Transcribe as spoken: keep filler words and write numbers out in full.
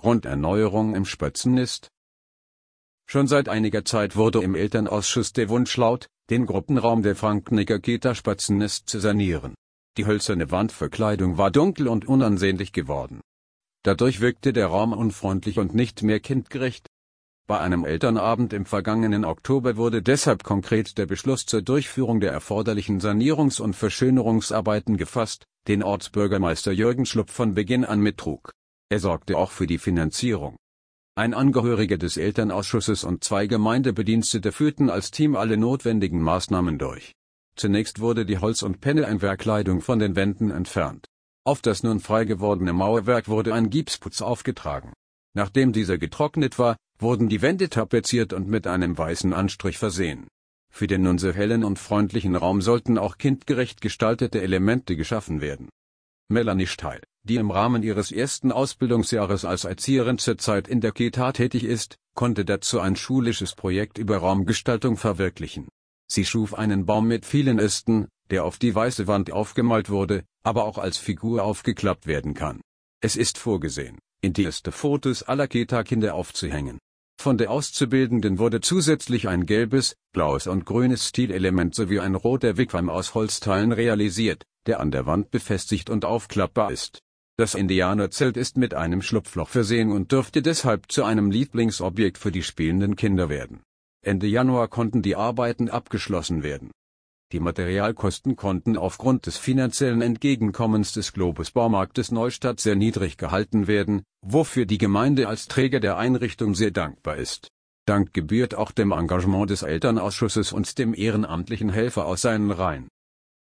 Grunderneuerung im Spötzennest. Schon seit einiger Zeit wurde im Elternausschuss der Wunsch laut, den Gruppenraum der Frank-Nicker-Kita Spötzennest zu sanieren. Die hölzerne Wandverkleidung war dunkel und unansehnlich geworden. Dadurch wirkte der Raum unfreundlich und nicht mehr kindgerecht. Bei einem Elternabend im vergangenen Oktober wurde deshalb konkret der Beschluss zur Durchführung der erforderlichen Sanierungs- und Verschönerungsarbeiten gefasst, den Ortsbürgermeister Jürgen Schlupp von Beginn an mittrug. Er sorgte auch für die Finanzierung. Ein Angehöriger des Elternausschusses und zwei Gemeindebedienstete führten als Team alle notwendigen Maßnahmen durch. Zunächst wurde die Holz- und Penneleinverkleidung von den Wänden entfernt. Auf das nun frei gewordene Mauerwerk wurde ein Gipsputz aufgetragen. Nachdem dieser getrocknet war, wurden die Wände tapeziert und mit einem weißen Anstrich versehen. Für den nun so hellen und freundlichen Raum sollten auch kindgerecht gestaltete Elemente geschaffen werden. Melanie Steil, die im Rahmen ihres ersten Ausbildungsjahres als Erzieherin zurzeit in der Kita tätig ist, konnte dazu ein schulisches Projekt über Raumgestaltung verwirklichen. Sie schuf einen Baum mit vielen Ästen, der auf die weiße Wand aufgemalt wurde, aber auch als Figur aufgeklappt werden kann. Es ist vorgesehen, in die Äste Fotos aller Kita-Kinder aufzuhängen. Von der Auszubildenden wurde zusätzlich ein gelbes, blaues und grünes Stilelement sowie ein roter Wigwam aus Holzteilen realisiert, der an der Wand befestigt und aufklappbar ist. Das Indianerzelt ist mit einem Schlupfloch versehen und dürfte deshalb zu einem Lieblingsobjekt für die spielenden Kinder werden. Ende Januar konnten die Arbeiten abgeschlossen werden. Die Materialkosten konnten aufgrund des finanziellen Entgegenkommens des Globus Baumarktes Neustadt sehr niedrig gehalten werden, wofür die Gemeinde als Träger der Einrichtung sehr dankbar ist. Dank gebührt auch dem Engagement des Elternausschusses und dem ehrenamtlichen Helfer aus seinen Reihen.